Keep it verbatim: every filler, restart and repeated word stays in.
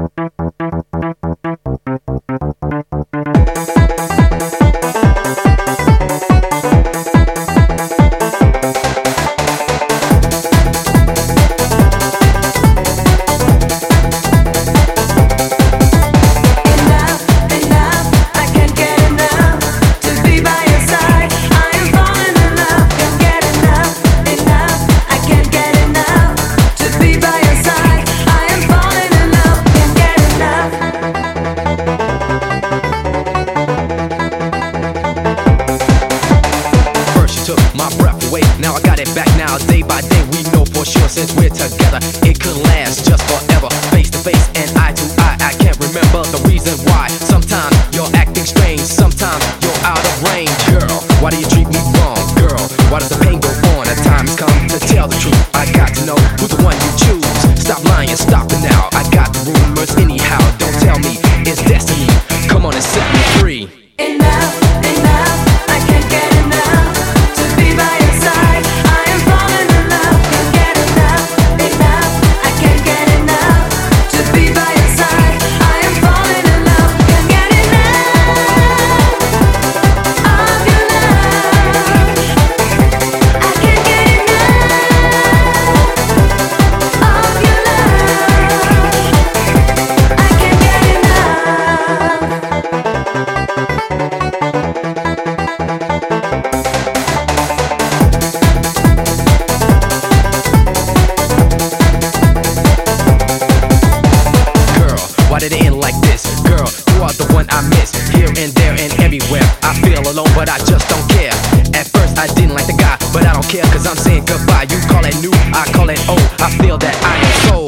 Now I got it back now, day by day. We know for sure since we're together, it could last just forever. Face to face and eye to eye, I can't remember the reason why. Sometimes you're acting strange, sometimes you're out of range. Girl, why do you treat me wrong? Girl, why does the pain go on? The time has come to tell the truth. I got to know who's the one you choose. Stop lying, stop it now. I got the rumors anyhow. Don't tell me it's destiny. Come on and set me free. Enough, enough, I can't get enough to be by your side. I am falling in love, can't get enough, enough, I can't get enough to be by your side. I am falling in love, can't get enough of your love. I can't get enough of your love. I can't get enough. Why did it end like this? Girl, you are the one I miss. Here and there and everywhere. I feel alone, but I just don't care. At first I didn't like the guy, but I don't care, cause I'm saying goodbye. You call it new, I call it old. I feel that I am so